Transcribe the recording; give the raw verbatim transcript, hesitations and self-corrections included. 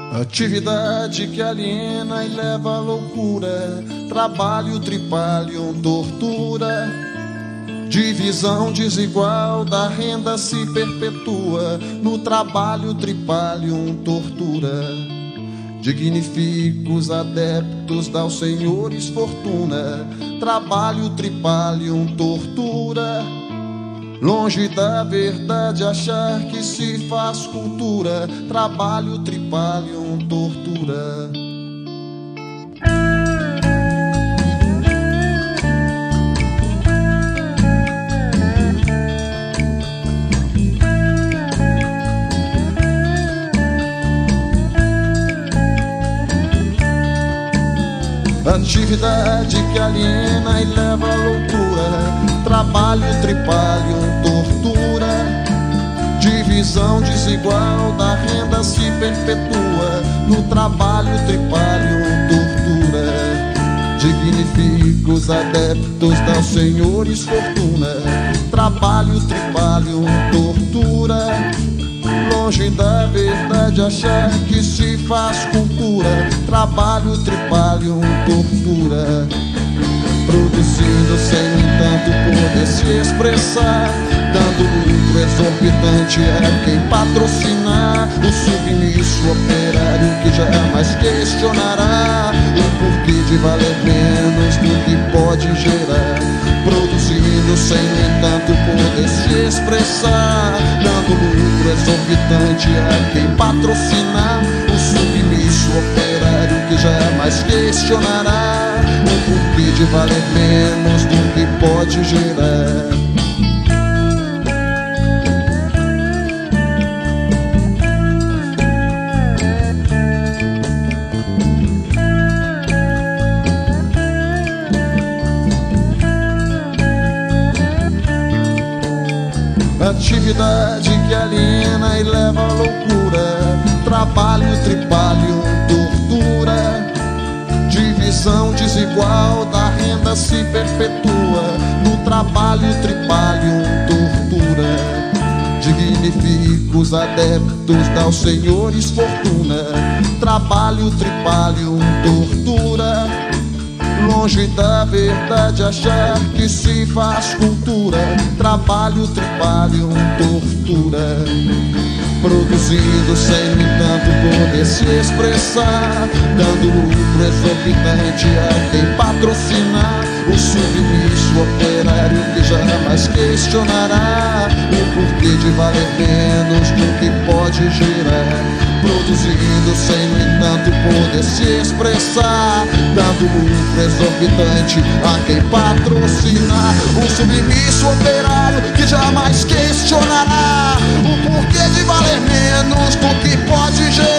Atividade que aliena e leva à loucura, trabalho, tripalho, tortura. Divisão desigual da renda se perpetua, no trabalho, tripalho, tortura. Dignifica os adeptos, dá aos senhores fortuna, trabalho, tripalho, tortura. Longe da verdade achar que se faz cultura, trabalho, tripalho, tortura. Atividade que aliena e leva à loucura, trabalho, tripalho, tortura. Divisão desigual da renda se perpetua, no trabalho, tripalho, tortura. Dignifica os adeptos, dá aos senhores fortuna, trabalho, tripalho, tortura. Longe da verdade achar que se faz cultura, trabalho, tripalho, tortura. Produzindo sem, no entanto, poder se expressar, dando lucro exorbitante a quem patrocinar. O submisso operário que jamais questionará o porquê de valer menos do que pode gerar. Produzindo sem, no entanto, poder se expressar, dando lucro exorbitante a quem patrocinar. O submisso operário que jamais questionará o porquê de valer menos do que pode gerar. Atividade que aliena e leva à loucura, trabalho, tripalho, tortura. Divisão desigual da renda se perpetua, no trabalho, tripalho, tortura. Dignifica os adeptos, dá aos senhores fortuna, trabalho, tripalho, tortura. Longe da verdade achar que se faz cultura, trabalho, tripalho, tortura. Produzindo sem, no entanto, poder se expressar, dando lucro exorbitante a quem patrocinar. O submisso operário que jamais questionará o porquê de valer menos do que pode gerar. Produzindo sem, no entanto, poder se expressar, dando lucro exorbitante a quem patrocinar. O submisso operário que jamais questionará o porquê de valer menos do que pode gerar.